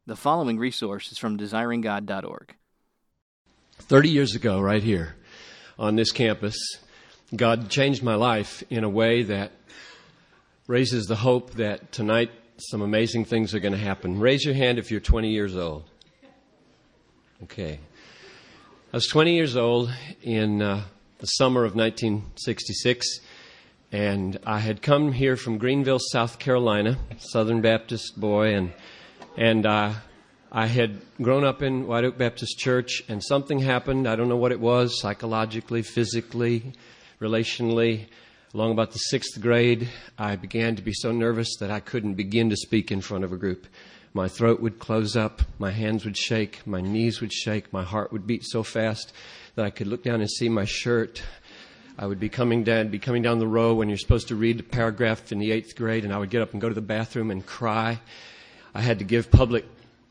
The following resource is from desiringgod.org. 30 years ago, right here on this campus, God changed my life in a way that raises the hope that tonight some amazing things are going to happen. Raise your hand if you're 20 years old. Okay. I was 20 years old in the summer of 1966, and I had come here from Greenville, South Carolina, Southern Baptist boy, and I had grown up in White Oak Baptist Church, and something happened. I don't know what it was, psychologically, physically, relationally. Along about the 6th grade, I began to be so nervous that I couldn't begin to speak in front of a group. My throat would close up, my hands would shake, my knees would shake, my heart would beat so fast that I could look down and see my shirt. I would be coming down the row when you're supposed to read a paragraph in the 8th grade, and I would get up and go to the bathroom and cry. I had to give public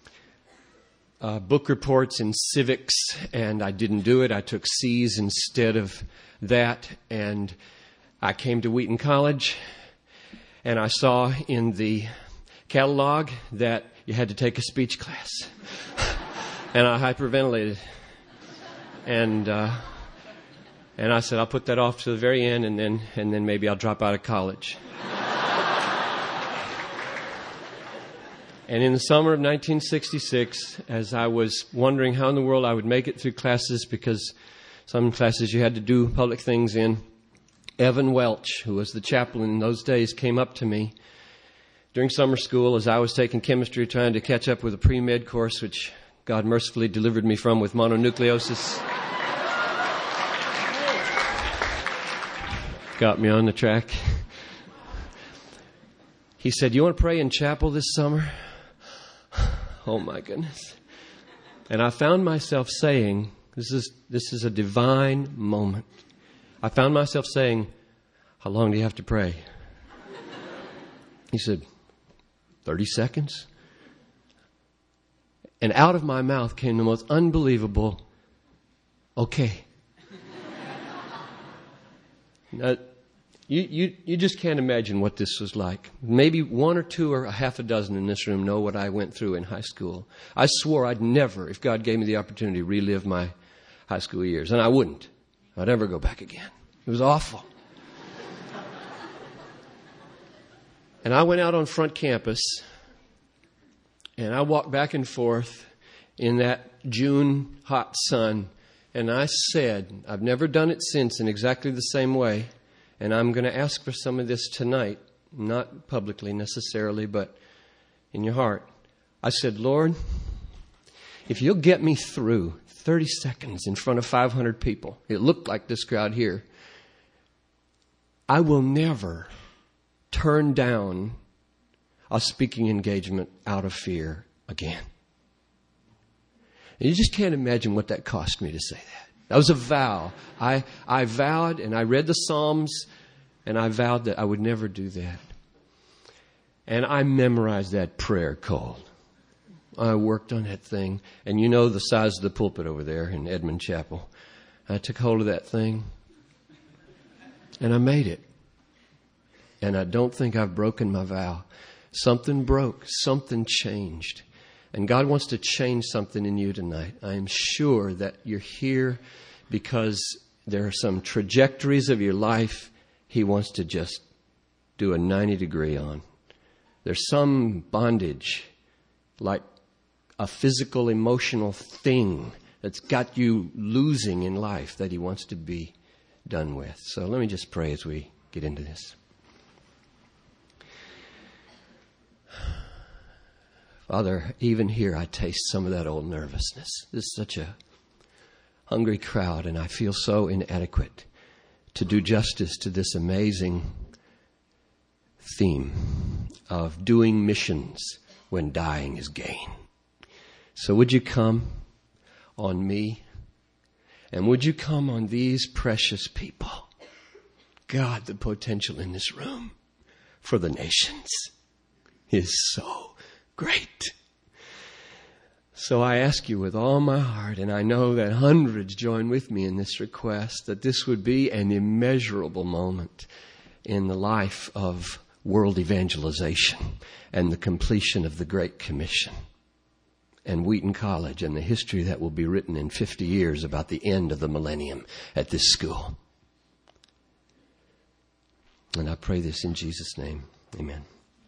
book reports in civics, and I didn't do it. I took C's instead of that, and I came to Wheaton College, and I saw in the catalog that you had to take a speech class, and I hyperventilated, and I said, I'll put that off to the very end, and then maybe I'll drop out of college. And in the summer of 1966, as I was wondering how in the world I would make it through classes, because some classes you had to do public things in, Evan Welch, who was the chaplain in those days, came up to me during summer school as I was taking chemistry, trying to catch up with a pre-med course, which God mercifully delivered me from with mononucleosis. Got me on the track. He said, "You want to pray in chapel this summer?" Oh my goodness. And I found myself saying, this is a divine moment. I found myself saying, "How long do you have to pray?" He said, 30 seconds. And out of my mouth came the most unbelievable, "Okay." Now, you just can't imagine what this was like. Maybe one or two or a half a dozen in this room know what I went through in high school. I swore I'd never, if God gave me the opportunity, relive my high school years. And I wouldn't. I'd never go back again. It was awful. And I went out on front campus, and I walked back and forth in that June hot sun, and I said, I've never done it since in exactly the same way, and I'm going to ask for some of this tonight, not publicly necessarily, but in your heart. I said, "Lord, if you'll get me through 30 seconds in front of 500 people," it looked like this crowd here, "I will never turn down a speaking engagement out of fear again." And you just can't imagine what that cost me to say that. That was a vow. I vowed, and I read the Psalms, and I vowed that I would never do that. And I memorized that prayer cold. I worked on that thing. And you know the size of the pulpit over there in Edmond Chapel. I took hold of that thing, and I made it. And I don't think I've broken my vow. Something broke. Something changed. And God wants to change something in you tonight. I am sure that you're here because there are some trajectories of your life He wants to just do a 90-degree on. There's some bondage, like a physical, emotional thing that's got you losing in life that He wants to be done with. So let me just pray as we get into this. Father, even here I taste some of that old nervousness. This is such a hungry crowd, and I feel so inadequate to do justice to this amazing theme of doing missions when dying is gain. So would you come on me, and would you come on these precious people? God, the potential in this room for the nations is so great. So I ask you with all my heart, and I know that hundreds join with me in this request, that this would be an immeasurable moment in the life of world evangelization and the completion of the Great Commission. and Wheaton College and the history that will be written in 50 years about the end of the millennium at this school. And I pray this in Jesus' name. Amen.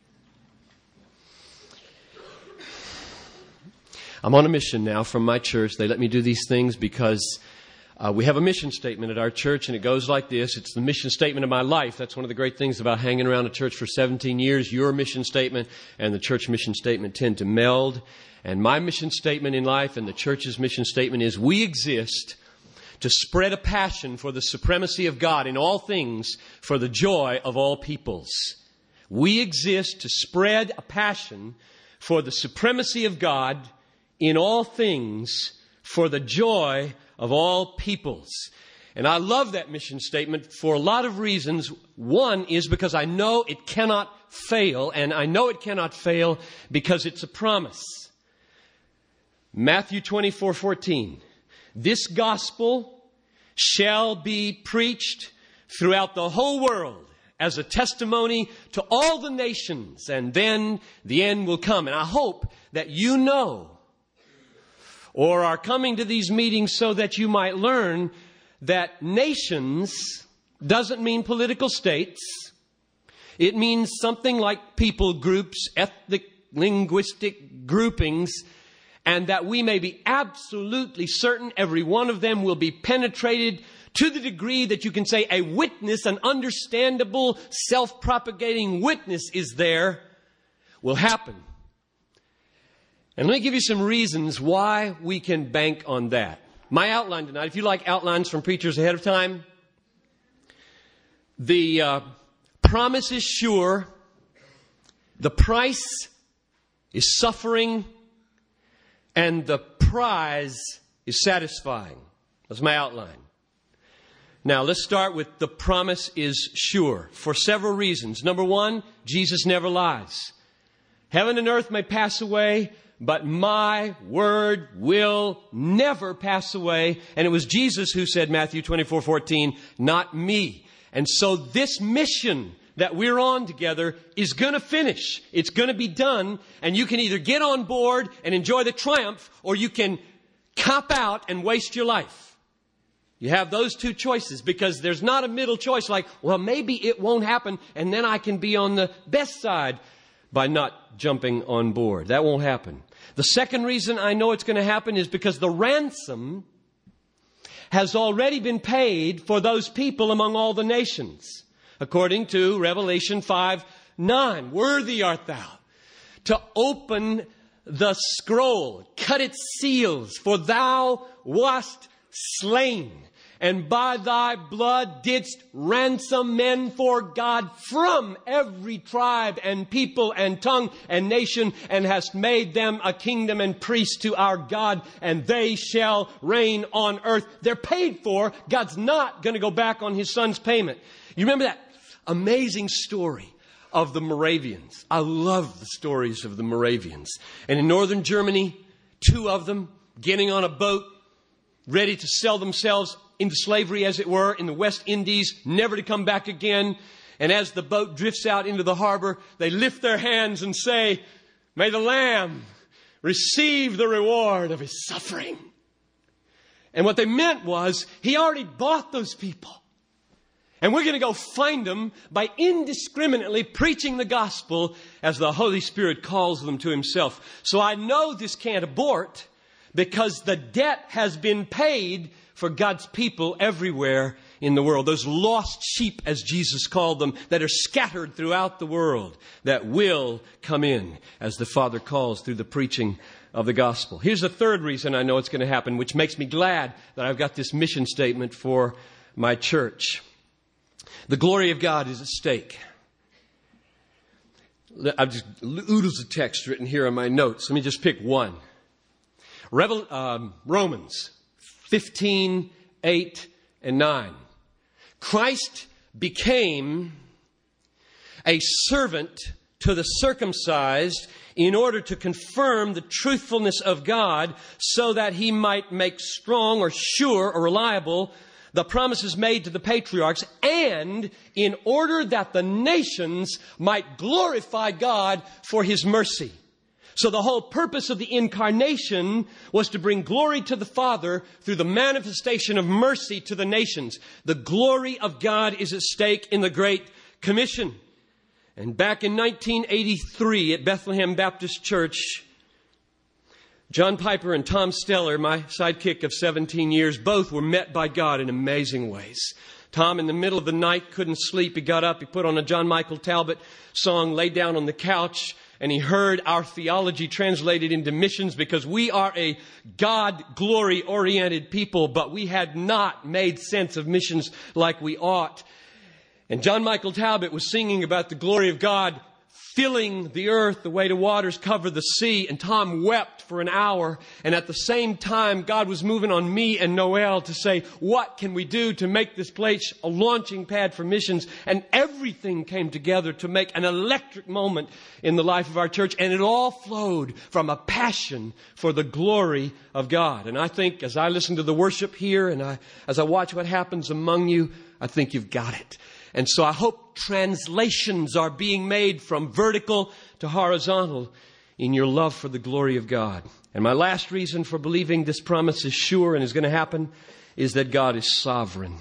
I'm on a mission now from my church. They let me do these things because we have a mission statement at our church, and it goes like this. It's the mission statement of my life. That's one of the great things about hanging around a church for 17 years. Your mission statement and the church mission statement tend to meld. And my mission statement in life and the church's mission statement is we exist to spread a passion for the supremacy of God in all things for the joy of all peoples. We exist to spread a passion for the supremacy of God in all things for the joy of all peoples. And I love that mission statement for a lot of reasons. One is because I know it cannot fail, and I know it cannot fail because it's a promise. Matthew 24:14. This gospel shall be preached throughout the whole world as a testimony to all the nations, and then the end will come. And I hope that you know or are coming to these meetings so that you might learn that nations doesn't mean political states. It means something like people groups, ethnic, linguistic groupings, and that we may be absolutely certain every one of them will be penetrated to the degree that you can say a witness, an understandable, self-propagating witness is there, will happen. And let me give you some reasons why we can bank on that. My outline tonight, if you like outlines from preachers ahead of time, the promise is sure, the price is suffering, and the prize is satisfying. That's my outline. Now, let's start with the promise is sure for several reasons. Number one, Jesus never lies. Heaven and earth may pass away, but my word will never pass away. And it was Jesus who said, Matthew 24:14, not me. And so this mission that we're on together is going to finish. It's going to be done. And you can either get on board and enjoy the triumph, or you can cop out and waste your life. You have those two choices, because there's not a middle choice like, well, maybe it won't happen and then I can be on the best side by not jumping on board. That won't happen. The second reason I know it's going to happen is because the ransom has already been paid for those people among all the nations. According to Revelation 5:9, worthy art thou to open the scroll, cut its seals, for thou wast slain, and by thy blood didst ransom men for God from every tribe and people and tongue and nation, and hast made them a kingdom and priests to our God, and they shall reign on earth. They're paid for. God's not going to go back on his son's payment. You remember that amazing story of the Moravians? I love the stories of the Moravians. And in northern Germany, two of them getting on a boat, ready to sell themselves into slavery, as it were, in the West Indies, never to come back again. And as the boat drifts out into the harbor, they lift their hands and say, may the Lamb receive the reward of his suffering. And what they meant was, he already bought those people. And we're going to go find them by indiscriminately preaching the gospel as the Holy Spirit calls them to himself. So I know this can't abort, because the debt has been paid for God's people everywhere in the world. Those lost sheep, as Jesus called them, that are scattered throughout the world, that will come in as the Father calls through the preaching of the gospel. Here's the third reason I know it's going to happen, which makes me glad that I've got this mission statement for my church. The glory of God is at stake. I've just oodles of text written here on my notes. Let me just pick one. Romans 15:8 and 9. Christ became a servant to the circumcised in order to confirm the truthfulness of God, so that he might make strong or sure or reliable the promises made to the patriarchs, and in order that the nations might glorify God for his mercy. So the whole purpose of the incarnation was to bring glory to the Father through the manifestation of mercy to the nations. The glory of God is at stake in the Great Commission. And back in 1983 at Bethlehem Baptist Church, John Piper and Tom Steller, my sidekick of 17 years, both were met by God in amazing ways. Tom, in the middle of the night, couldn't sleep. He got up, he put on a John Michael Talbot song, laid down on the couch, and he heard our theology translated into missions, because we are a God glory-oriented people, but we had not made sense of missions like we ought. And John Michael Talbot was singing about the glory of God filling the earth the way the waters cover the sea. And Tom wept for an hour. And at the same time, God was moving on me and Noel to say, what can we do to make this place a launching pad for missions? And everything came together to make an electric moment in the life of our church. And it all flowed from a passion for the glory of God. And I think as I listen to the worship here and as I watch what happens among you, I think you've got it. And so I hope translations are being made from vertical to horizontal in your love for the glory of God. And my last reason for believing this promise is sure and is going to happen is that God is sovereign.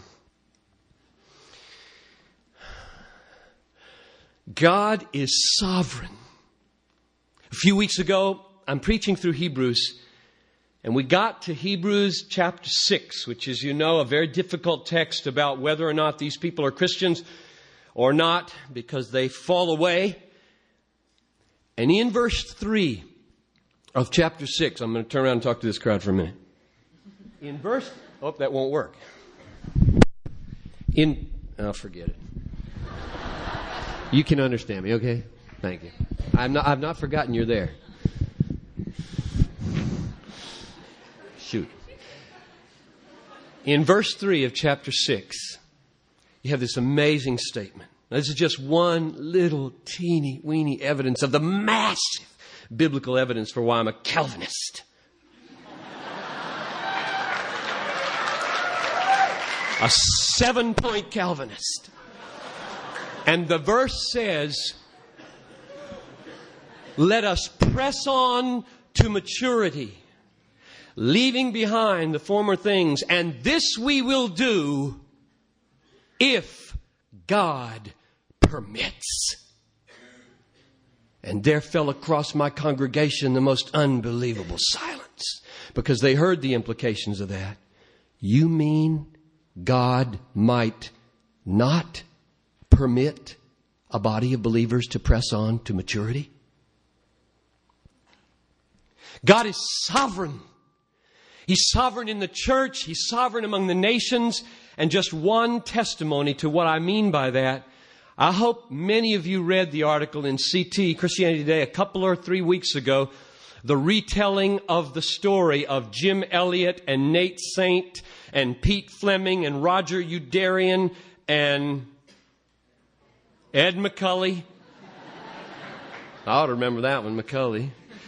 God is sovereign. A few weeks ago, I'm preaching through Hebrews, and we got to Hebrews chapter 6, which is, you know, a very difficult text about whether or not these people are Christians or not, because they fall away. And in verse 3 of chapter 6, I'm going to turn around and talk to this crowd for a minute. That won't work. Forget it. You can understand me, okay? Thank you. I've not forgotten you're there. Shoot. In verse 3 of chapter 6, you have this amazing statement. Now, this is just one little teeny weeny evidence of the massive biblical evidence for why I'm a Calvinist. A 7-point Calvinist. And the verse says, let us press on to maturity, leaving behind the former things, and this we will do if God permits. And there fell across my congregation the most unbelievable silence, because they heard the implications of that. You mean God might not permit a body of believers to press on to maturity? God is sovereign. He's sovereign in the church. He's sovereign among the nations. And just one testimony to what I mean by that. I hope many of you read the article in CT, Christianity Today, a couple or 3 weeks ago. The retelling of the story of Jim Elliott and Nate Saint and Pete Fleming and Roger Youderian and Ed McCully. I ought to remember that one, McCully.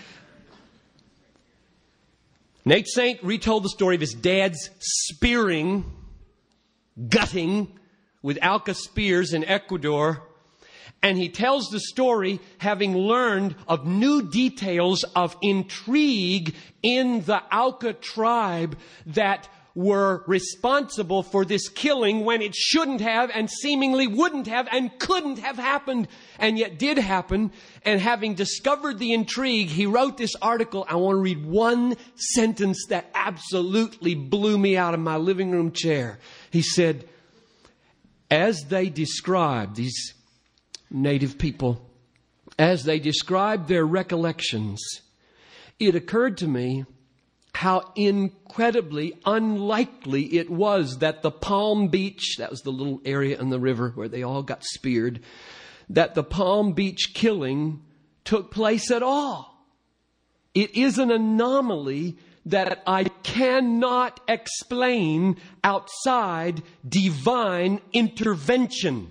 Nate Saint retold the story of his dad's spearing, gutting with Alka spears in Ecuador. And he tells the story having learned of new details of intrigue in the Alka tribe that were responsible for this killing when it shouldn't have and seemingly wouldn't have and couldn't have happened, and yet did happen. And having discovered the intrigue, he wrote this article. I want to read one sentence that absolutely blew me out of my living room chair. He said, as they described, these native people, as they described their recollections, it occurred to me how incredibly unlikely it was that the Palm Beach, that was the little area in the river where they all got speared, that the Palm Beach killing took place at all. It is an anomaly that I cannot explain outside divine intervention.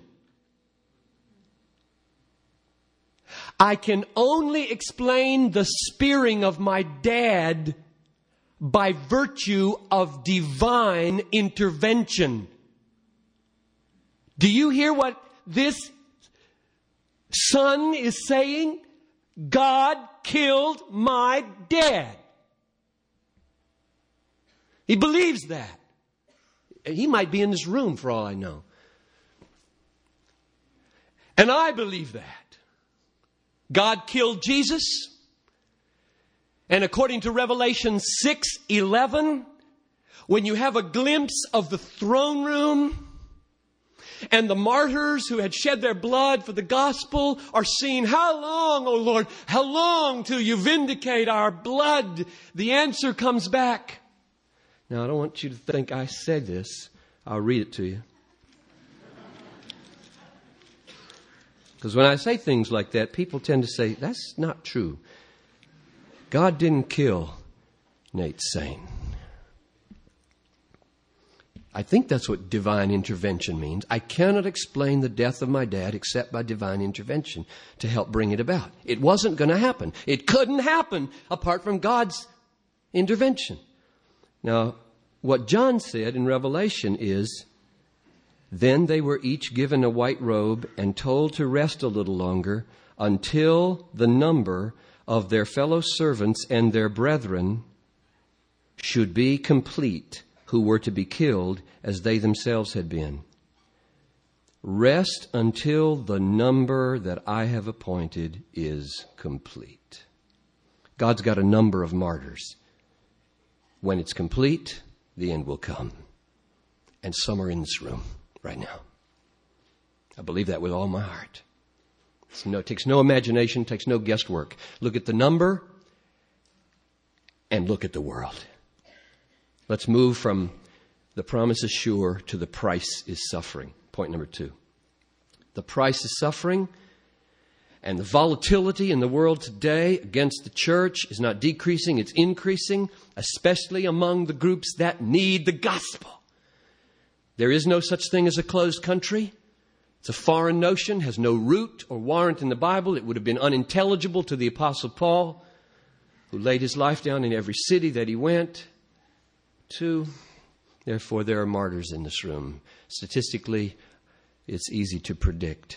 I can only explain the spearing of my dad by virtue of divine intervention. Do you hear what this son is saying? God killed my dad. He believes that. He might be in this room for all I know. And I believe that. God killed Jesus. And according to Revelation 6:11, when you have a glimpse of the throne room and the martyrs who had shed their blood for the gospel are seen, how long, O Lord, how long till you vindicate our blood? The answer comes back. Now, I don't want you to think I said this. I'll read it to you. Because when I say things like that, people tend to say, that's not true. God didn't kill Nate Sain. I think that's what divine intervention means. I cannot explain the death of my dad except by divine intervention to help bring it about. It wasn't going to happen. It couldn't happen apart from God's intervention. Now, what John said in Revelation is, then they were each given a white robe and told to rest a little longer until the number of their fellow servants and their brethren should be complete, who were to be killed as they themselves had been. Rest until the number that I have appointed is complete. God's got a number of martyrs. When it's complete, the end will come. And some are in this room right now. I believe that with all my heart. It takes no imagination, takes no guesswork. Look at the number and look at the world. Let's move from the promise is sure to the price is suffering. Point number 2. The price is suffering, and the volatility in the world today against the church is not decreasing, it's increasing, especially among the groups that need the gospel. There is no such thing as a closed country. It's a foreign notion, has no root or warrant in the Bible. It would have been unintelligible to the Apostle Paul, who laid his life down in every city that he went to. Therefore, there are martyrs in this room. Statistically, it's easy to predict.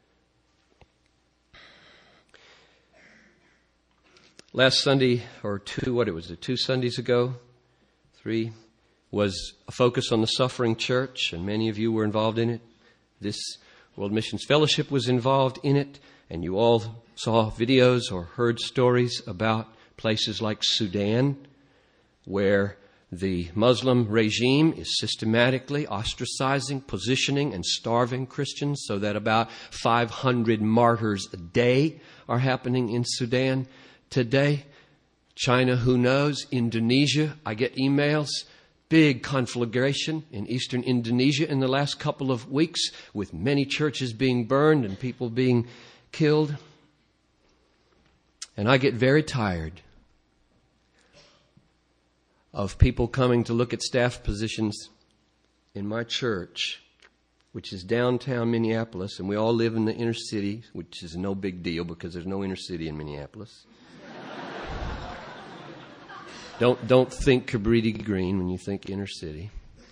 Last Sunday, or 2 Sundays ago, 3, was a focus on the suffering church, and many of you were involved in it. This World Missions Fellowship was involved in it, and you all saw videos or heard stories about places like Sudan, where the Muslim regime is systematically ostracizing, positioning, and starving Christians so that about 500 martyrs a day are happening in Sudan today. China, who knows? Indonesia, I get emails. Big conflagration in eastern Indonesia in the last couple of weeks, with many churches being burned and people being killed. And I get very tired of people coming to look at staff positions in my church, which is downtown Minneapolis, and we all live in the inner city, which is no big deal because there's no inner city in Minneapolis. Don't think Cabrini Green when you think inner city.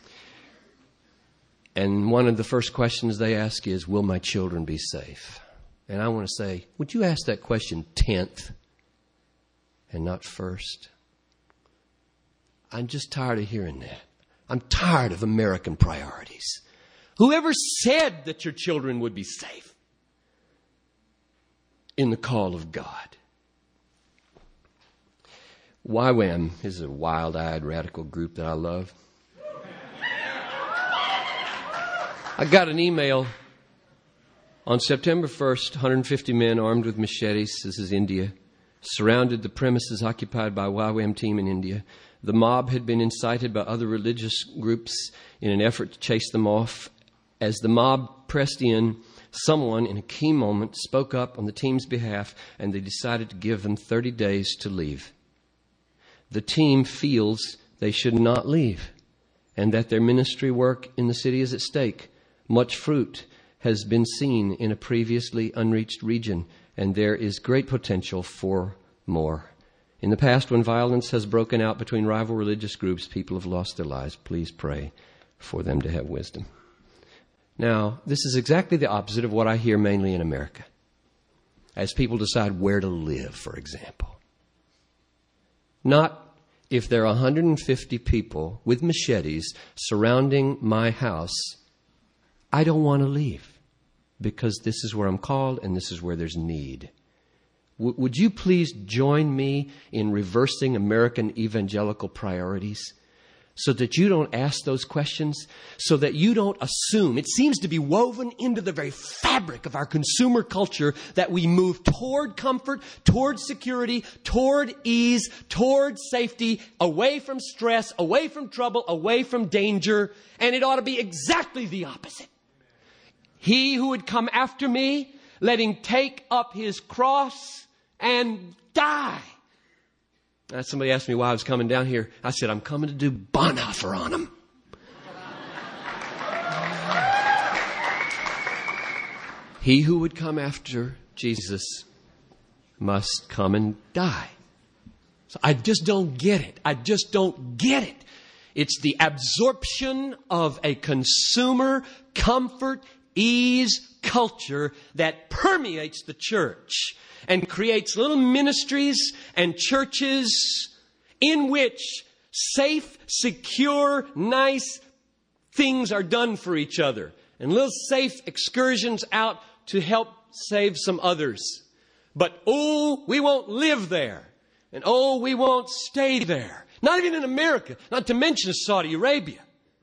And one of the first questions they ask is, will my children be safe? And I want to say, would you ask that question 10th and not first? I'm just tired of hearing that. I'm tired of American priorities. Whoever said that your children would be safe in the call of God? YWAM is a wild-eyed radical group that I love. I got an email on September 1st, 150 men armed with machetes, this is India, surrounded the premises occupied by YWAM team in India. The mob had been incited by other religious groups in an effort to chase them off. As the mob pressed in, someone in a key moment spoke up on the team's behalf, and they decided to give them 30 days to leave. The team feels they should not leave and that their ministry work in the city is at stake. Much fruit has been seen in a previously unreached region, and there is great potential for more. In the past, when violence has broken out between rival religious groups, people have lost their lives. Please pray for them to have wisdom. Now, this is exactly the opposite of what I hear mainly in America. as people decide where to live, for example. Not if there are 150 people with machetes surrounding my house, I don't want to leave because this is where I'm called and this is where there's need. Would you please join me in reversing American evangelical priorities so that you don't ask those questions, so that you don't assume? It seems to be woven into the very fabric of our consumer culture that we move toward comfort, toward security, toward ease, toward safety, away from stress, away from trouble, away from danger, and it ought to be exactly the opposite. He who would come after me, let him take up his cross and die. Somebody asked me why I was coming down here. I said, I'm coming to do Bonhoeffer on them. He who would come after Jesus must come and die. So I just don't get it. I just don't get it. It's the absorption of a consumer comfort, ease culture that permeates the church and creates little ministries and churches in which safe, secure, nice things are done for each other. And little safe excursions out to help save some others. But, oh, we won't live there. And, oh, we won't stay there. Not even in America, not to mention Saudi Arabia.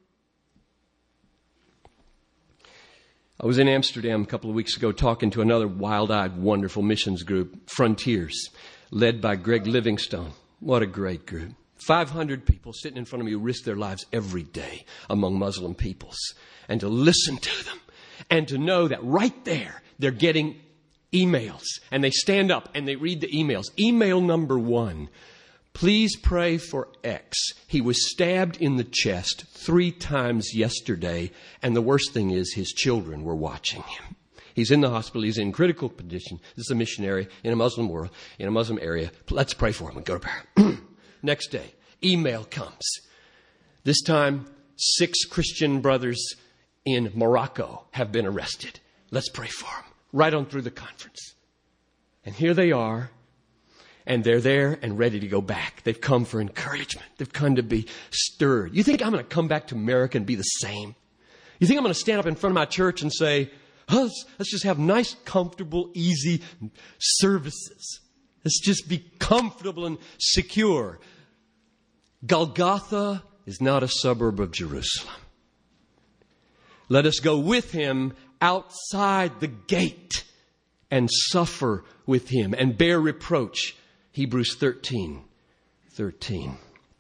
I was in Amsterdam a couple of weeks ago talking to another wild-eyed, wonderful missions group, Frontiers, led by Greg Livingstone. What a great group. 500 people sitting in front of me who risk their lives every day among Muslim peoples. And to listen to them and to know that right there they're getting emails. And they stand up and they read the emails. Email number 1. Please pray for X. He was stabbed in the chest 3 times yesterday, and the worst thing is his children were watching him. He's in the hospital. He's in critical condition. This is a missionary in a Muslim world, in a Muslim area. Let's pray for him and go to prayer. Next day, email comes. This time, 6 Christian brothers in Morocco have been arrested. Let's pray for them. Right on through the conference. And here they are. And they're there and ready to go back. They've come for encouragement. They've come to be stirred. You think I'm going to come back to America and be the same? You think I'm going to stand up in front of my church and say, let's just have nice, comfortable, easy services. Let's just be comfortable and secure. Golgotha is not a suburb of Jerusalem. Let us go with him outside the gate and suffer with him and bear reproach. Hebrews 13:13.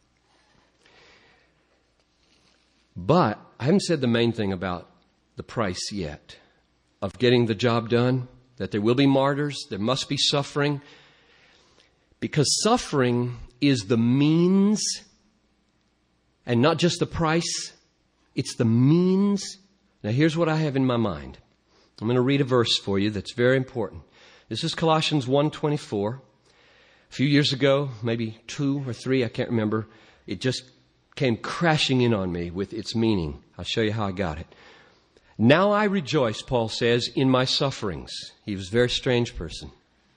But I haven't said the main thing about the price yet of getting the job done, that there will be martyrs, there must be suffering, because suffering is the means and not just the price, it's the means. Now here's what I have in my mind. I'm going to read a verse for you that's very important. This is Colossians 1:24. A few years ago, maybe 2 or 3, I can't remember, it just came crashing in on me with its meaning. I'll show you how I got it. Now I rejoice, Paul says, in my sufferings. He was a very strange person.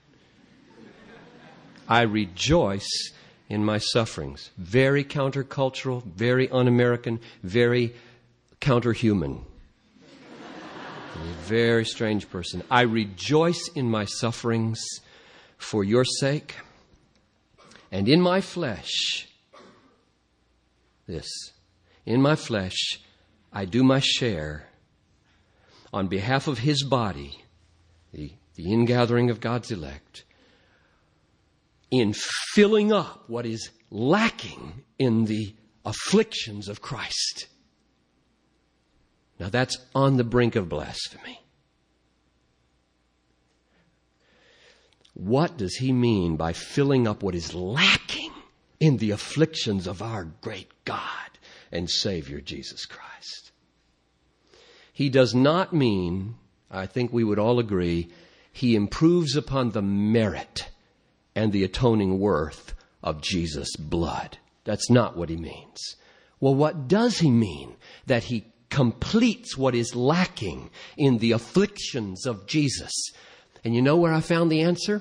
I rejoice in my sufferings. Very countercultural, very un-American, very counter-human. A very strange person. I rejoice in my sufferings for your sake. And in my flesh, in my flesh, I do my share on behalf of his body, the ingathering of God's elect, in filling up what is lacking in the afflictions of Christ. Now that's on the brink of blasphemy. What does he mean by filling up what is lacking in the afflictions of our great God and Savior Jesus Christ? He does not mean, I think we would all agree, he improves upon the merit and the atoning worth of Jesus' blood. That's not what he means. Well, what does he mean? That he completes what is lacking in the afflictions of Jesus. And you know where I found the answer?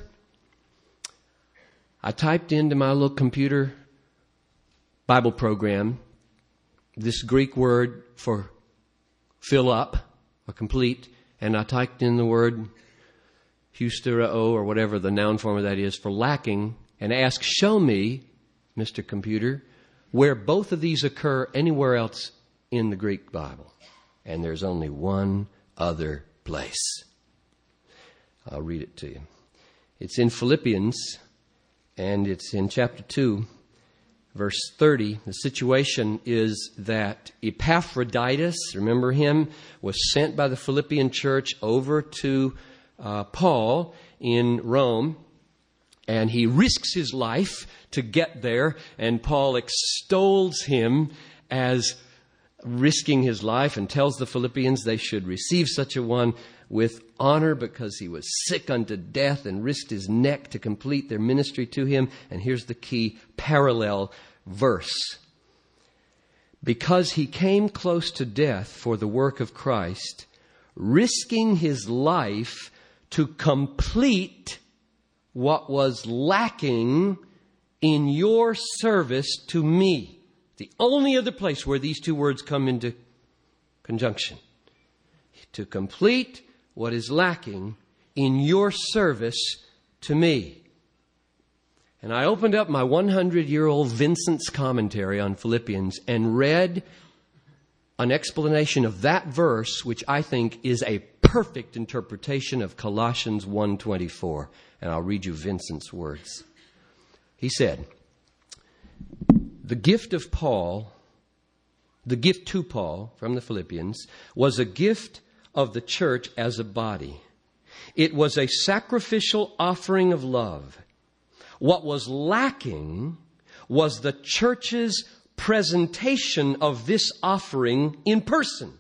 I typed into my little computer Bible program this Greek word for fill up, or complete, and I typed in the word hustereo, or whatever the noun form of that is, for lacking, and asked, show me, Mr. Computer, where both of these occur anywhere else in the Greek Bible. And there's only one other place. I'll read it to you. It's in Philippians, and it's in chapter 2, verse 30. The situation is that Epaphroditus, remember him, was sent by the Philippian church over to Paul in Rome, and he risks his life to get there, and Paul extols him as risking his life and tells the Philippians they should receive such a one with honor because he was sick unto death and risked his neck to complete their ministry to him. And here's the key parallel verse. Because he came close to death for the work of Christ, risking his life to complete what was lacking in your service to me. The only other place where these two words come into conjunction. To complete what is lacking in your service to me. And I opened up my 100-year-old Vincent's commentary on Philippians and read an explanation of that verse, which I think is a perfect interpretation of Colossians 1:24. And I'll read you Vincent's words. He said, the gift to Paul from the Philippians was a gift of the church as a body. It was a sacrificial offering of love. What was lacking was the church's presentation of this offering in person.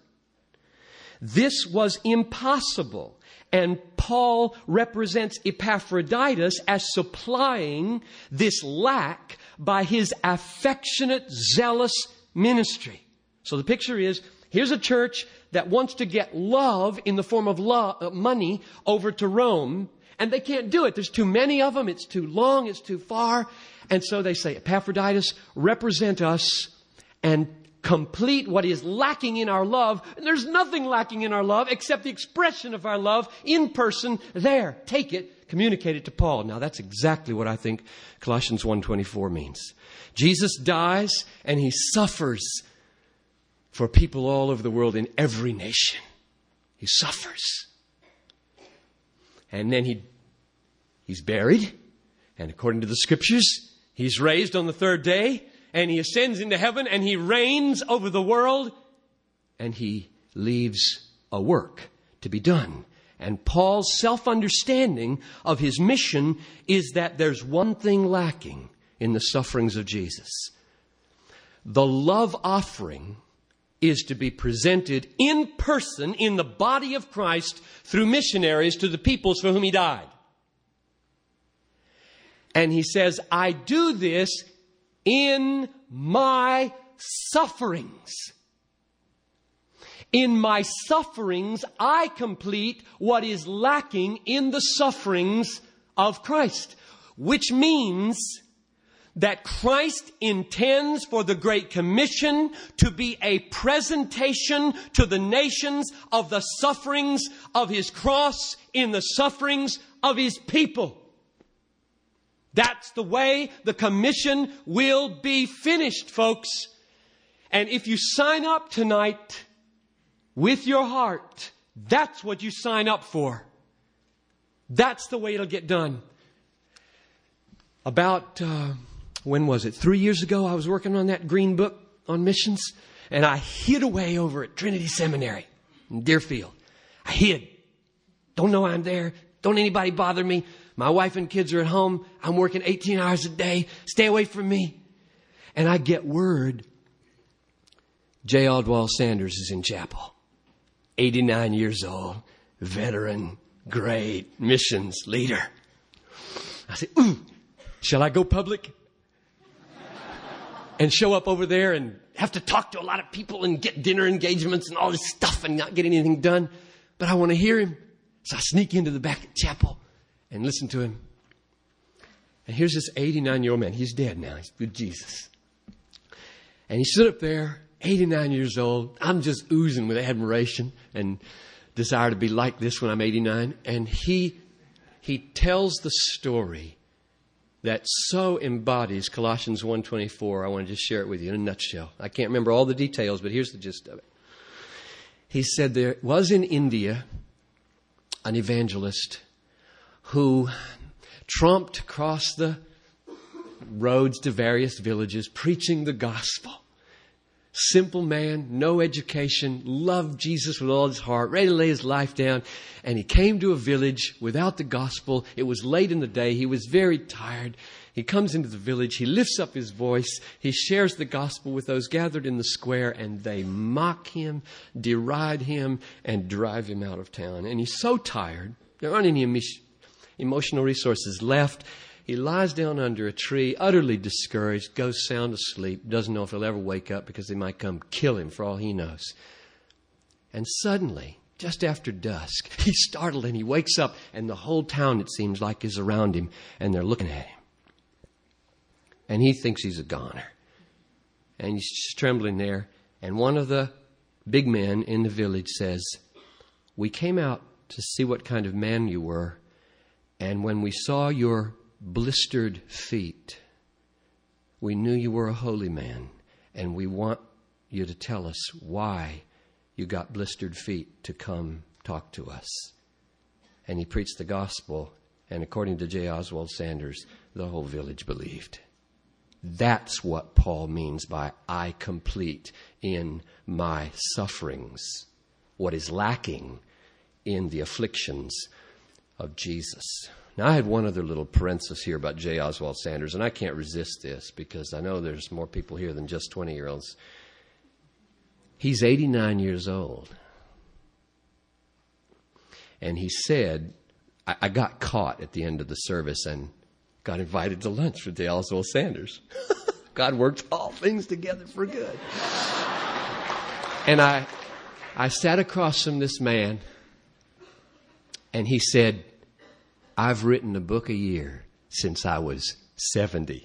This was impossible. And Paul represents Epaphroditus as supplying this lack by his affectionate, zealous ministry. So the picture is, here's a church that wants to get love in the form of money over to Rome, and they can't do it. There's too many of them. It's too long. It's too far. And so they say, Epaphroditus, represent us and complete what is lacking in our love. And there's nothing lacking in our love except the expression of our love in person there. Take it, communicate it to Paul. Now that's exactly what I think Colossians 1:24 means. Jesus dies and he suffers for people all over the world in every nation. He suffers. And then he's buried. And according to the scriptures, he's raised on the third day. And he ascends into heaven and he reigns over the world. And he leaves a work to be done. And Paul's self-understanding of his mission is that there's one thing lacking in the sufferings of Jesus. The love offering is to be presented in person in the body of Christ through missionaries to the peoples for whom he died. And he says, I do this in my sufferings. In my sufferings, I complete what is lacking in the sufferings of Christ. Which means that Christ intends for the Great Commission to be a presentation to the nations of the sufferings of His cross in the sufferings of His people. That's the way the commission will be finished, folks. And if you sign up tonight with your heart, that's what you sign up for. That's the way it'll get done. About, when was it? 3 years ago, I was working on that green book on missions. And I hid away over at Trinity Seminary in Deerfield. I hid. Don't know I'm there. Don't anybody bother me. My wife and kids are at home. I'm working 18 hours a day. Stay away from me. And I get word J. Aldwell Sanders is in chapel. 89 years old, veteran, great missions leader. I said, shall I go public? And show up over there and have to talk to a lot of people and get dinner engagements and all this stuff and not get anything done. But I want to hear him. So I sneak into the back of the chapel and listen to him. And here's this 89-year-old man. He's dead now. He's with Jesus. And he stood up there, 89 years old. I'm just oozing with admiration and desire to be like this when I'm 89. And he tells the story that so embodies Colossians 1:24. I want to just share it with you in a nutshell. I can't remember all the details, but here's the gist of it. He said there was in India an evangelist who tramped across the roads to various villages preaching the gospel. Simple man, no education, loved Jesus with all his heart, ready to lay his life down. And he came to a village without the gospel. It was late in the day. He was very tired. He comes into the village. He lifts up his voice. He shares the gospel with those gathered in the square, and they mock him, deride him, and drive him out of town. And he's so tired. There aren't any emotional resources left. He lies down under a tree, utterly discouraged, goes sound asleep, doesn't know if he'll ever wake up because they might come kill him for all he knows. And suddenly, just after dusk, he's startled and he wakes up, and the whole town, it seems like, is around him, and they're looking at him. And he thinks he's a goner. And he's just trembling there. And one of the big men in the village says, "We came out to see what kind of man you were. And when we saw your blistered feet, we knew you were a holy man. And we want you to tell us why you got blistered feet to come talk to us." And he preached the gospel. And according to J. Oswald Sanders, the whole village believed. That's what Paul means by "I complete in my sufferings" what is lacking in the afflictions of Jesus. Now, I had one other little parenthesis here about J. Oswald Sanders, and I can't resist this because I know there's more people here than just 20-year-olds. He's 89 years old. And he said, I got caught at the end of the service and got invited to lunch with J. Oswald Sanders. God works all things together for good. And I sat across from this man, and he said, "I've written a book a year since I was 70.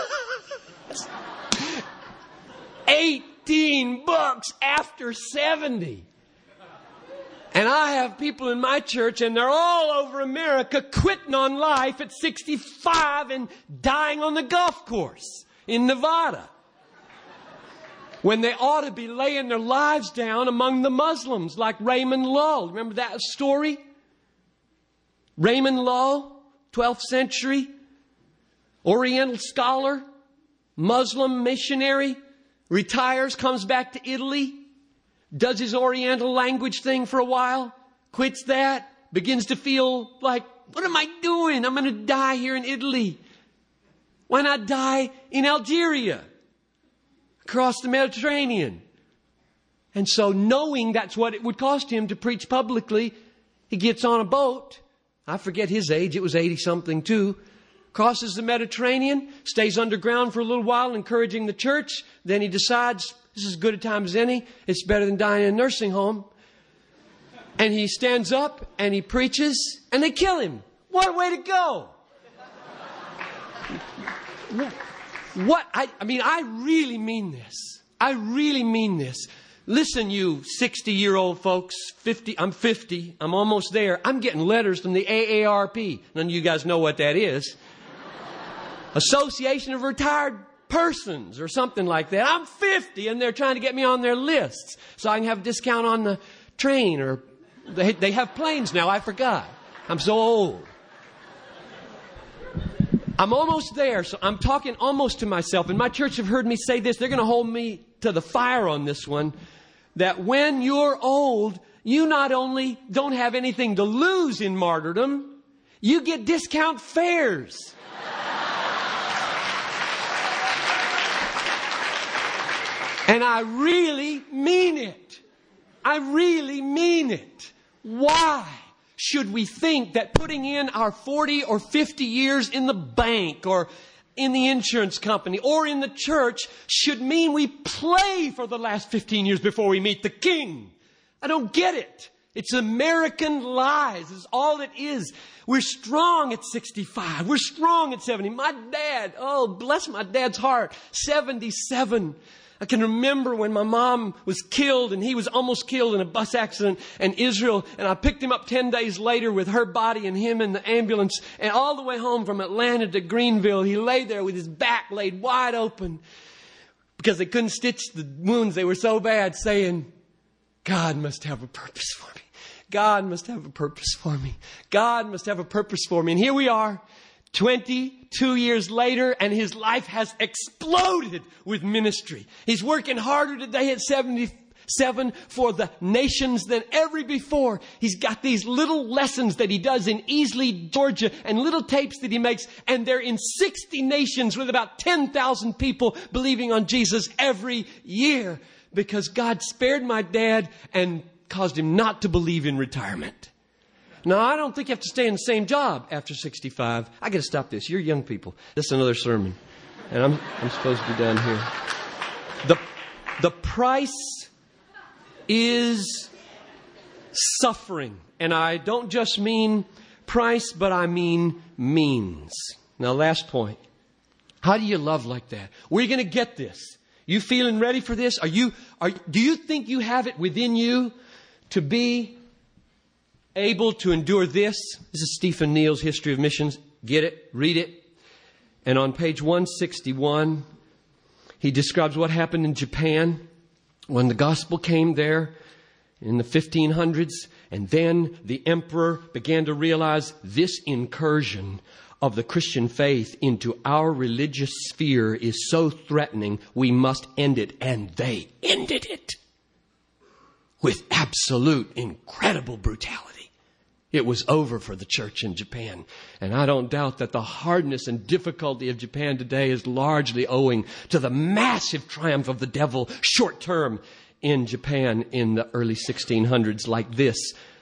18 books after 70. And I have people in my church, and they're all over America, quitting on life at 65 and dying on the golf course in Nevada, when they ought to be laying their lives down among the Muslims, like Raymond Lull. Remember that story? Raymond Lull, 12th century, Oriental scholar, Muslim missionary, retires, comes back to Italy, does his Oriental language thing for a while, quits that, begins to feel like, what am I doing? I'm going to die here in Italy. Why not die in Algeria, across the Mediterranean? And so, knowing that's what it would cost him to preach publicly, he gets on a boat. I forget his age. It was 80-something too. Crosses the Mediterranean, stays underground for a little while, encouraging the church. Then he decides, this is as good a time as any. It's better than dying in a nursing home. And he stands up and he preaches, and they kill him. What a way to go. I really mean this. I really mean this. Listen, you 60-year-old folks, 50, I'm 50, I'm almost there. I'm getting letters from the AARP. None of you guys know what that is. Association of Retired Persons or something like that. I'm 50 and they're trying to get me on their lists so I can have a discount on the train, or they have planes now. I forgot. I'm so old. I'm almost there, so I'm talking almost to myself. And my church have heard me say this. They're going to hold me to the fire on this one. That when you're old, you not only don't have anything to lose in martyrdom, you get discount fares. And I really mean it. I really mean it. Why should we think that putting in our 40 or 50 years in the bank or in the insurance company or in the church should mean we play for the last 15 years before we meet the King? I don't get it. It's American lies is all it is. We're strong at 65. We're strong at 70. My dad, oh, bless my dad's heart, 77. I can remember when my mom was killed and he was almost killed in a bus accident in Israel. And I picked him up 10 days later with her body and him in the ambulance. And all the way home from Atlanta to Greenville, he lay there with his back laid wide open because they couldn't stitch the wounds. They were so bad, saying, God must have a purpose for me. God must have a purpose for me. God must have a purpose for me. And here we are, 22 years later, and his life has exploded with ministry. He's working harder today at 77 for the nations than ever before. He's got these little lessons that he does in Easley, Georgia, and little tapes that he makes, and they're in 60 nations with about 10,000 people believing on Jesus every year because God spared my dad and caused him not to believe in retirement. Now, I don't think you have to stay in the same job after 65. I got to stop this. You're young people. This is another sermon. And I'm supposed to be done here. The price is suffering. And I don't just mean price, but I mean means. Now, last point. How do you love like that? Where are you going to get this? You feeling ready for this? Do you think you have it within you to be able to endure this? This is Stephen Neal's History of Missions. Get it? Read it. And on page 161, he describes what happened in Japan when the gospel came there in the 1500s. And then the emperor began to realize this incursion of the Christian faith into our religious sphere is so threatening, we must end it. And they ended it with absolute, incredible brutality. It was over for the church in Japan. And I don't doubt that the hardness and difficulty of Japan today is largely owing to the massive triumph of the devil short term in Japan in the early 1600s like this.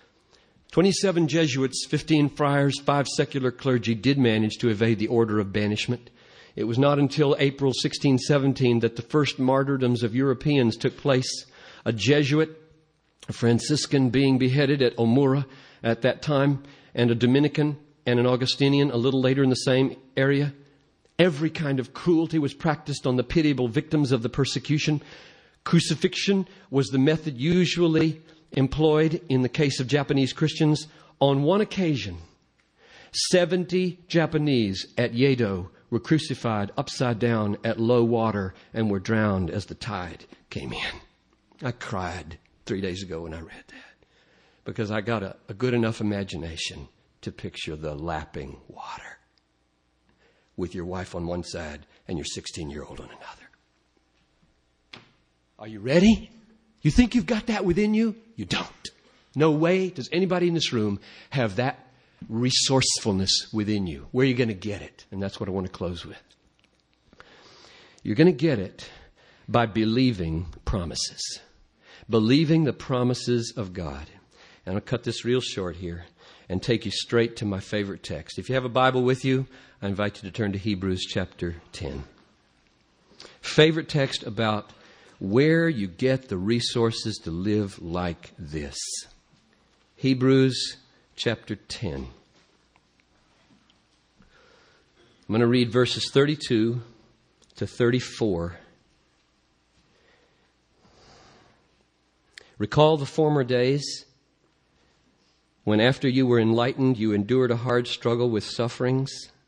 27 Jesuits, 15 friars, 5 secular clergy did manage to evade the order of banishment. It was not until April 1617 that the first martyrdoms of Europeans took place. A Jesuit, a Franciscan being beheaded at Omura at that time, and a Dominican and an Augustinian a little later in the same area. Every kind of cruelty was practiced on the pitiable victims of the persecution. Crucifixion was the method usually employed in the case of Japanese Christians. On one occasion, 70 Japanese at Yedo were crucified upside down at low water and were drowned as the tide came in. I cried 3 days ago when I read that, because I got a good enough imagination to picture the lapping water with your wife on one side and your 16-year-old on another. Are you ready? You think you've got that within you? You don't. No way does anybody in this room have that resourcefulness within you. Where are you going to get it? And that's what I want to close with. You're going to get it by believing promises. Believing the promises of God. And I'll cut this real short here and take you straight to my favorite text. If you have a Bible with you, I invite you to turn to Hebrews chapter 10. Favorite text about where you get the resources to live like this. Hebrews chapter 10. I'm going to read verses 32 to 34. Recall the former days when after you were enlightened, you endured a hard struggle with sufferings,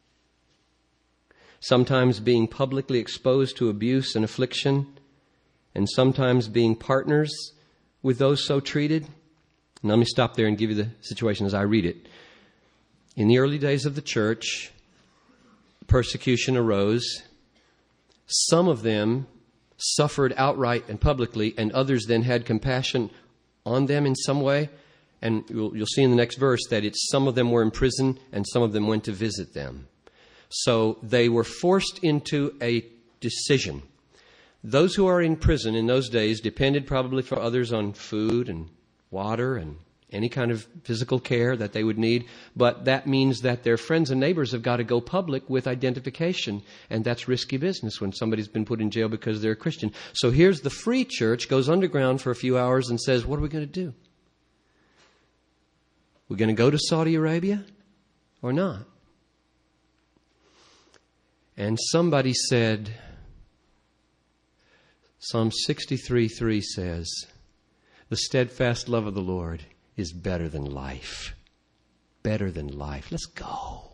sometimes being publicly exposed to abuse and affliction, and sometimes being partners with those so treated. And let me stop there and give you the situation as I read it. In the early days of the church, persecution arose. Some of them suffered outright and publicly, and others then had compassion on them in some way. And you'll see in the next verse that some of them were in prison and some of them went to visit them. So they were forced into a decision. Those who are in prison in those days depended probably for others on food and water and any kind of physical care that they would need. But that means that their friends and neighbors have got to go public with identification. And that's risky business when somebody's been put in jail because they're a Christian. So here's the free church, goes underground for a few hours and says, what are we going to do? We're going to go to Saudi Arabia or not? And somebody said, Psalm 63:3 says, the steadfast love of the Lord is better than life. Better than life. Let's go.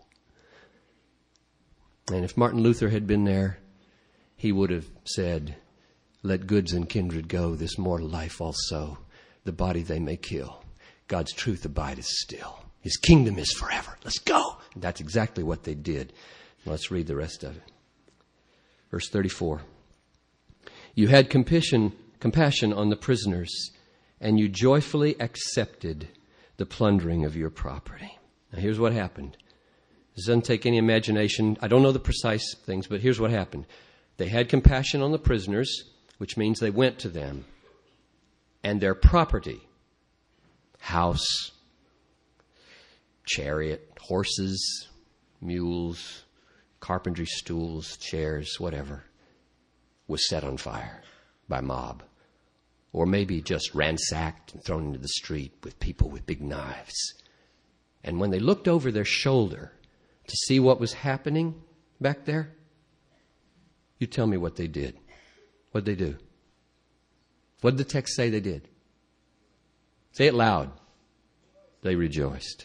And if Martin Luther had been there, he would have said, let goods and kindred go, this mortal life also. The body they may kill. God's truth abideth still. His kingdom is forever. Let's go. And that's exactly what they did. Let's read the rest of it. Verse 34. You had compassion on the prisoners, and you joyfully accepted the plundering of your property. Now here's what happened. This doesn't take any imagination. I don't know the precise things, but here's what happened. They had compassion on the prisoners, which means they went to them. And their property, house, chariot, horses, mules, carpentry stools, chairs, whatever, was set on fire by mob. Or maybe just ransacked and thrown into the street with people with big knives. And when they looked over their shoulder to see what was happening back there, you tell me what they did. What'd they do? What did the text say they did? Say it loud. They rejoiced.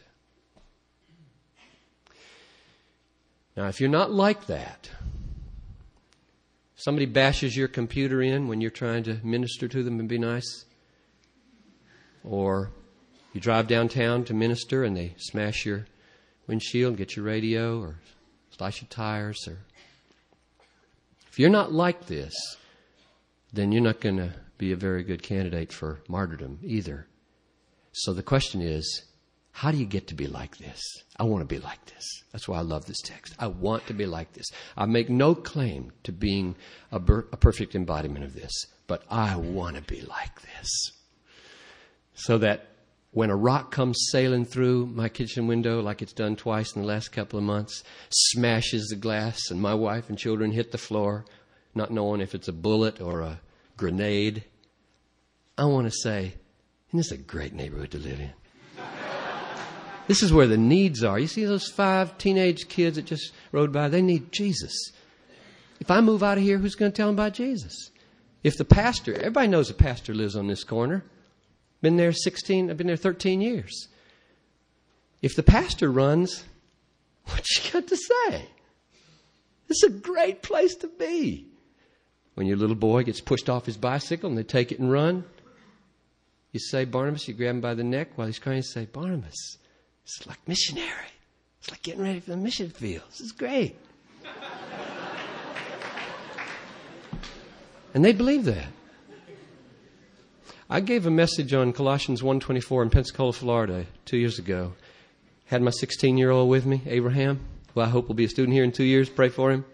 Now, if you're not like that, somebody bashes your computer in when you're trying to minister to them and be nice, or you drive downtown to minister and they smash your windshield, get your radio, or slash your tires, or if you're not like this, then you're not going to be a very good candidate for martyrdom either. So the question is, how do you get to be like this? I want to be like this. That's why I love this text. I want to be like this. I make no claim to being a perfect embodiment of this, but I want to be like this. So that when a rock comes sailing through my kitchen window, like it's done twice in the last couple of months, smashes the glass, and my wife and children hit the floor, not knowing if it's a bullet or a grenade, I want to say, isn't this a great neighborhood to live in? This is where the needs are. You see those 5 teenage kids that just rode by? They need Jesus. If I move out of here, who's going to tell them about Jesus? If the pastor, everybody knows the pastor lives on this corner. I've been there 13 years. If the pastor runs, what you got to say? This is a great place to be. When your little boy gets pushed off his bicycle and they take it and run, you say, Barnabas, you grab him by the neck while he's crying, you say, Barnabas, it's like missionary. It's like getting ready for the mission field. This is great. And they believe that. I gave a message on Colossians 1:24 in Pensacola, Florida 2 years ago. Had my 16-year-old with me, Abraham, who I hope will be a student here in 2 years. Pray for him.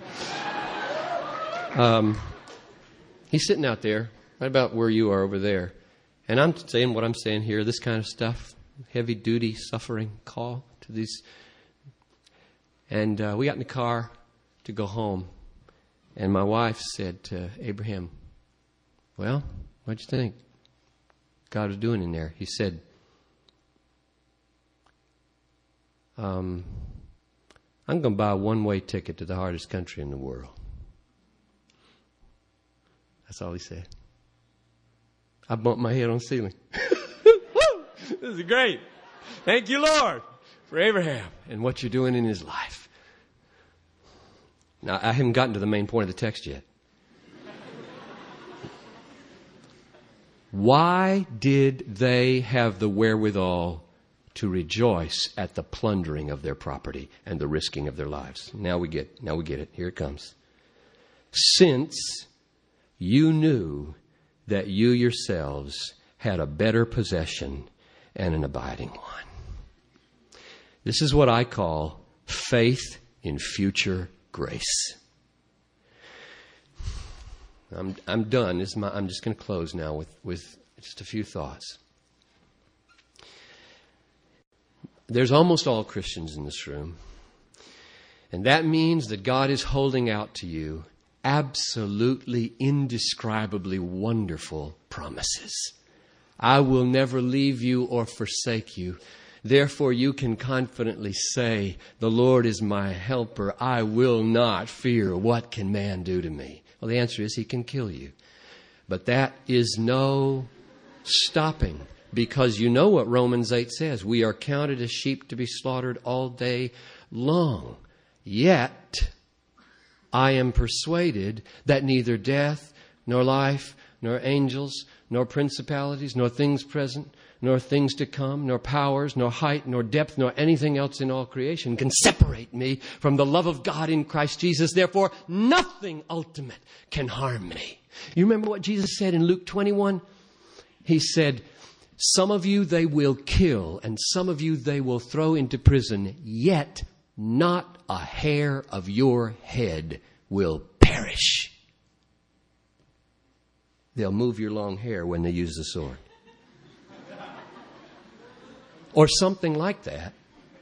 He's sitting out there, right about where you are over there. And I'm saying what I'm saying here, this kind of stuff, heavy-duty suffering call to these. And we got in the car to go home. And my wife said to Abraham, well, what'd you think God was doing in there? He said, I'm going to buy a one-way ticket to the hardest country in the world. That's all he said. I bumped my head on the ceiling. This is great. Thank you, Lord, for Abraham and what you're doing in his life. Now, I haven't gotten to the main point of the text yet. Why did they have the wherewithal to rejoice at the plundering of their property and the risking of their lives? Now we get it. Here it comes. Since you knew that you yourselves had a better possession and an abiding one. This is what I call faith in future grace. I'm done. I'm just going to close now with just a few thoughts. There's almost all Christians in this room. And that means that God is holding out to you absolutely indescribably wonderful promises. I will never leave you or forsake you. Therefore you can confidently say, the Lord is my helper. I will not fear. What can man do to me? Well, the answer is he can kill you. But that is no stopping, because you know what Romans 8 says. We are counted as sheep to be slaughtered all day long. Yet I am persuaded that neither death, nor life, nor angels, nor principalities, nor things present, nor things to come, nor powers, nor height, nor depth, nor anything else in all creation can separate me from the love of God in Christ Jesus. Therefore, nothing ultimate can harm me. You remember what Jesus said in Luke 21? He said, some of you they will kill, and some of you they will throw into prison, yet not a hair of your head will perish. They'll move your long hair when they use the sword. Or something like that.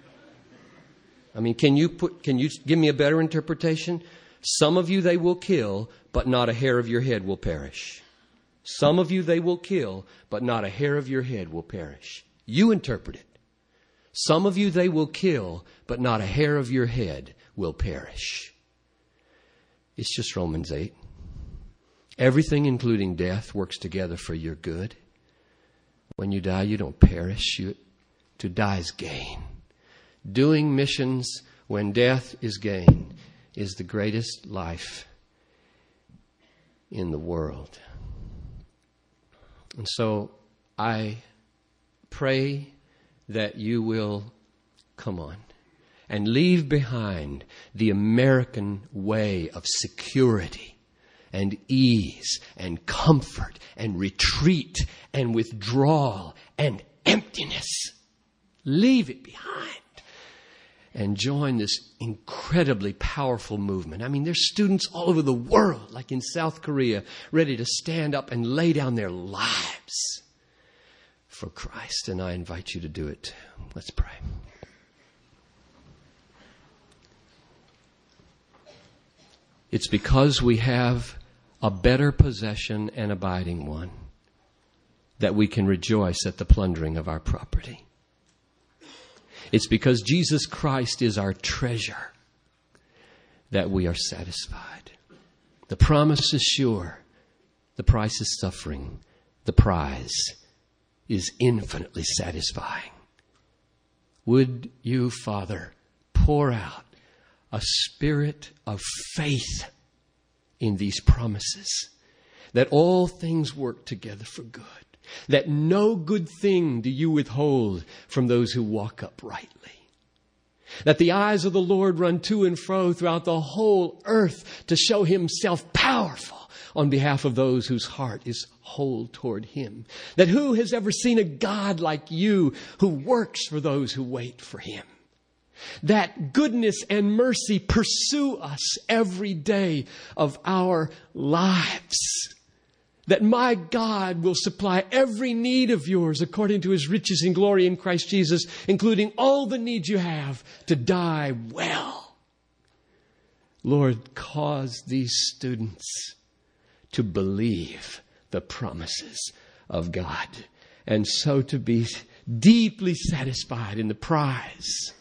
I mean, can you give me a better interpretation? Some of you they will kill, but not a hair of your head will perish. Some of you they will kill, but not a hair of your head will perish. You interpret it. Some of you they will kill, but not a hair of your head will perish. It's just Romans 8. Everything, including death, works together for your good. When you die, you don't perish. To die is gain. Doing missions when death is gain is the greatest life in the world. And so I pray that you will come on and leave behind the American way of security and ease and comfort and retreat and withdrawal and emptiness. Leave it behind and join this incredibly powerful movement. I mean, there's students all over the world, like in South Korea, ready to stand up and lay down their lives for Christ. And I invite you to do it too. Let's pray. It's because we have a better possession and abiding one that we can rejoice at the plundering of our property. It's because Jesus Christ is our treasure that we are satisfied. The promise is sure. The price is suffering. The prize is infinitely satisfying. Would you, Father, pour out a spirit of faith in these promises, that all things work together for good, that no good thing do you withhold from those who walk uprightly, that the eyes of the Lord run to and fro throughout the whole earth to show himself powerful on behalf of those whose heart is whole toward him, that who has ever seen a God like you who works for those who wait for him, that goodness and mercy pursue us every day of our lives, that my God will supply every need of yours according to his riches and glory in Christ Jesus, including all the needs you have to die well. Lord, cause these students to believe the promises of God, and so to be deeply satisfied in the prize,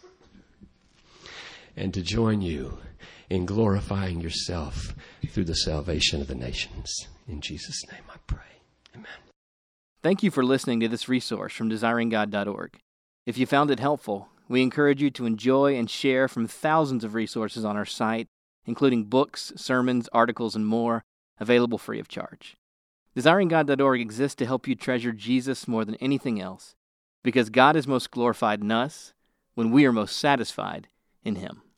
and to join you in glorifying yourself through the salvation of the nations. In Jesus' name I pray. Amen. Thank you for listening to this resource from DesiringGod.org. If you found it helpful, we encourage you to enjoy and share from thousands of resources on our site, including books, sermons, articles, and more, available free of charge. DesiringGod.org exists to help you treasure Jesus more than anything else, because God is most glorified in us when we are most satisfied in him.